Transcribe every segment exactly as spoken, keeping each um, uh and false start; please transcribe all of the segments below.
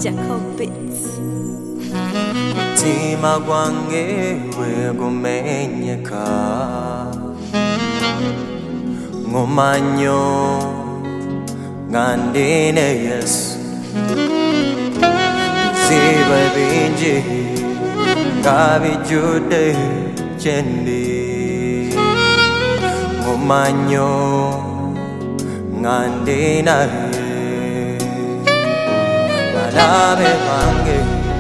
Jacob Beats. Mutima gwange wegumenyeka ngumanyo ngandine Yesu ziba bingi ngabijjude gyendi ngumanyo ngandinaye balabe bange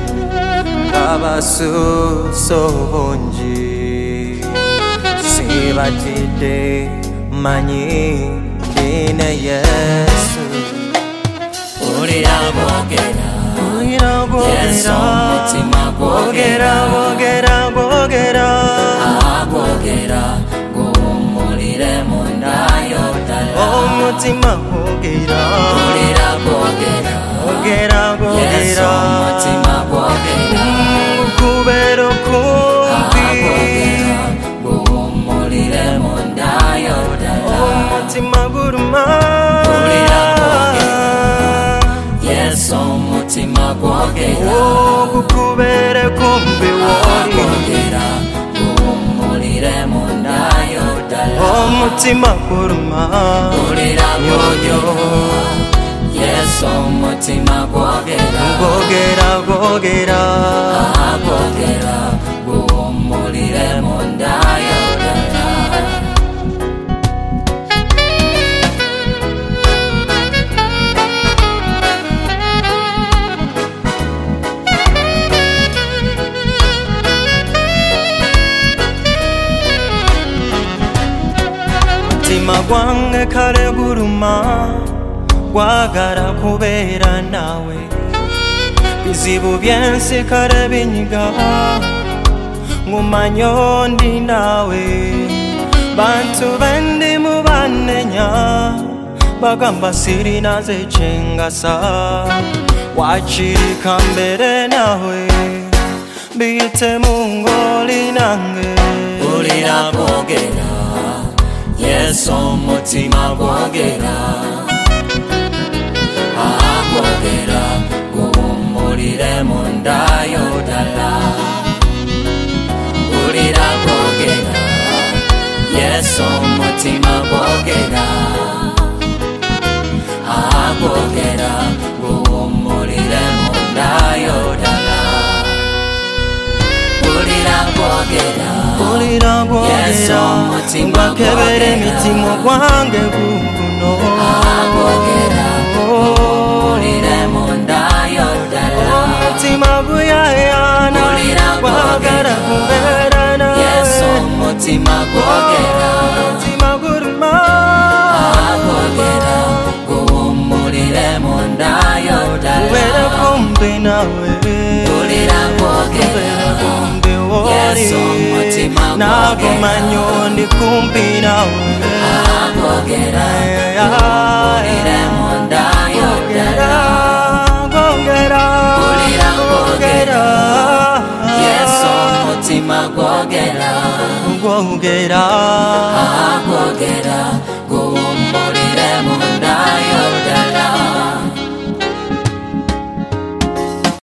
abasuso bungi sibatidde manyi ndine Yesu Ulira bogera Yesu omutima bogera bogera bogera bogera guhumulire munda y'oddala omutima bogera Ulira bogera bogera bogera Yesu omutima bogera kubera kumpi guhumulire munda y'oddala omutima guruma Ulira bogera Yesu omutima gwogera kubera kumpi woli bogera guhumulire munda y'oddala omutima guruma Ulira bogera Yesu omutima gwogera gwogera gwogera gwogera guhumulire munda y'oddala mutima gwange kale guruma gwagala kubeera nawe bizibu byensi kale binyiga ngumanyo ndi nawe bantu bendimu banenya bagamba sirina zekyengasa wakirika mbere nawe biyite mungoli nange Ulira bogera Yesu omutima gwogera gwogera guhumulire munda y'oddala Ulira bogera Yesu omutima gwogera gwogera guhumulire munda y'oddala Ulira bogera Ulira Yesu bwogera omutima ngwakebera gwogera emitima gwange guguno gwogera guhumulire munda y'oddala omutima guyayana Ulira gwagala kubeera nawe Yesu omutima gwogera omutima guruma gwogera guhumulire munda y'oddala kubeera kumpi nawe Ulira bwogera kubeera kumpi Yesu woli omutima nakumanyo ndi kumpi nawe gwogera guhumulire munda y'oddala gwogera Ulira gwogera Yesu omutima gwogera gwogera